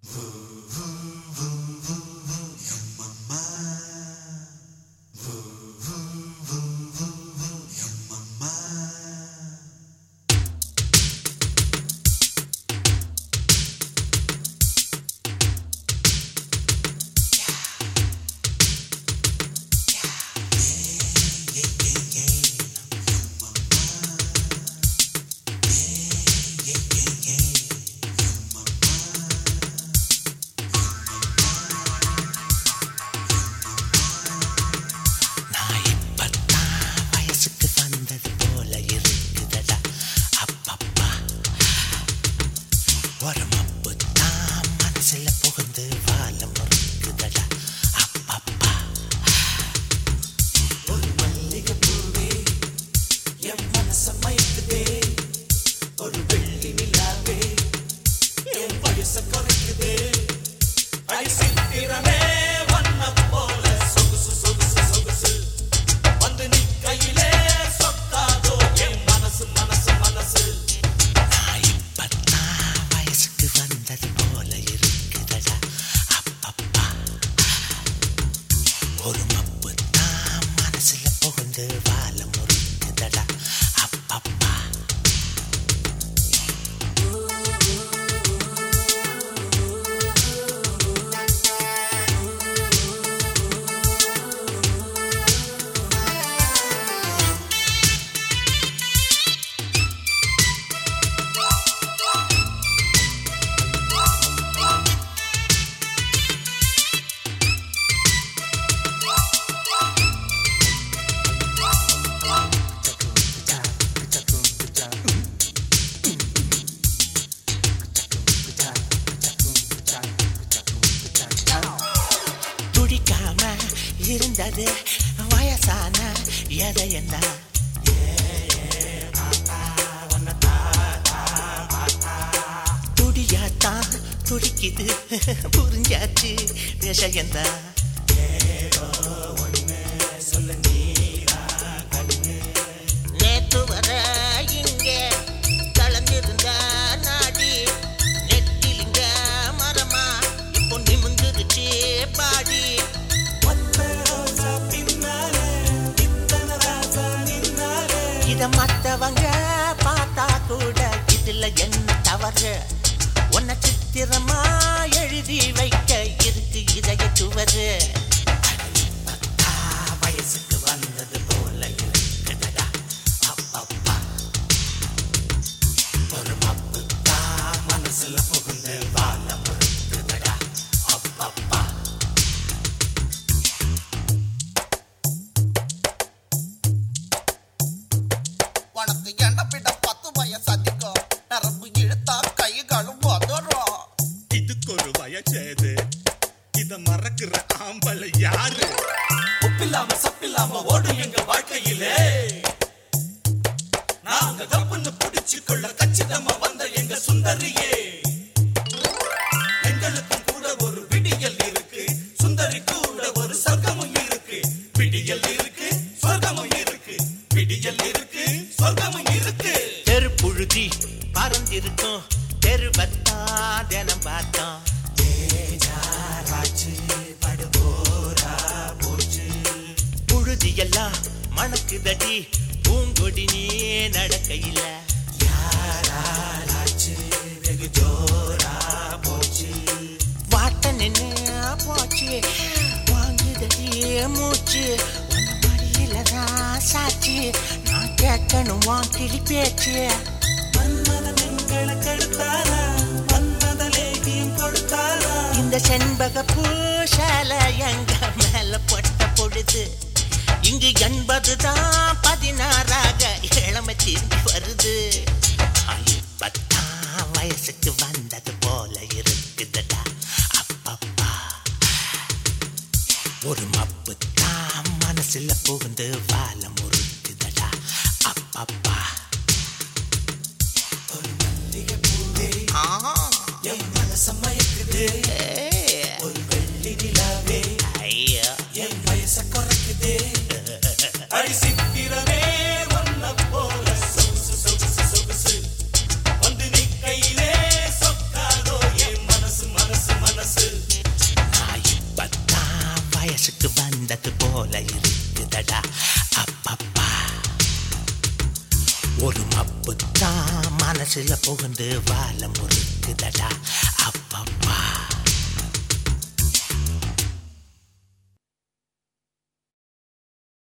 இருந்தது வயசான எதையென்ன துடியாத்தான் துடிக்குது புரிஞ்சாச்சு விஷயந்தான் நேற்று வர இங்கே கலந்திருந்த நாடி நெட்டிலிங்க மரமா இப்போ நிமிந்துருச்சு பாடி இத மத்தவங்க பார்த்தா கூட இதுல என்ன தவறு உன்னை சித்திரமா எழுதி வைக்க இருக்கு இதய சுவரு வயசுக்கு வந்தது போல இருக்குதடா அப்பப்பா ஒரு மப்புக்கா மனசுல புகுந்து வாழ முறுக்குதடா அப்பப்பா உனக்கு என்ன விட 10 வயசு அதிகம் நரம்பு இழுத்தா கைகளும் உதறும் இதுக்கு ஒரு வயசேது இத மறக்கிற ஆம்பளை யாரு உப்பில்லாம சப்பில்லாம ஓடும் எங்க வாழ்க்கையிலே நாங்க கப்புன்னு பிடிச்சு கொள்ள கச்சிதமா வந்த எங்க சுந்தரியே எங்களுக்கும் கூட ஒரு விடியல் இருக்கு சுந்தரி கூட ஒரு சொர்க்கமும் இருக்கு விடியல் இருக்கு சொர்க்கமும் இருக்கு விடியல் இருக்கு சொர்க்கமும் இருக்கு தெரு புழுதி பறந்திருக்கும் தெருவத்தா தினம் பார்த்தோம் புழுதியெல்லாம் மணக்குதடி பூங்கொடி நீ நடக்கையில வெகு ஜோரா போச்சு வாட்ட நின்னு போச்சு வாங்குதடி மூச்சு உன்ன மடியிலதான் சாச்சு நான் கேட்கணும் வான் கிளி பேச்சு இந்த செண்பக பூசால எங்க மேல பட்ட பொழுது இங்கு 80தான் 16ஆக இளமை திரும்பி வருது 10 வயசுக்கு வந்தது போல இருக்குதடா அப்பப்பா ஒரு மப்பு தான் மனசுல புகுந்து வாழ முறுக்குதடா அப்பப்பா என் மனச மயக்குது ஒரு வெள்ளி நிலாவே என் வயச குறைக்குது அடி சித்திரமே ஒன்ன போல சொகுசு சொகுசு சொகுசு வந்து நீ கையிலே சொக்காதோ என் மனசு மனசு வயசுக்கு வந்தது போல இருக்குதடா அப்பப்பா. ஒரு மப்பு தான் மனசுல புகுந்து வாழ முறுக்குதடா அப்பப்பா.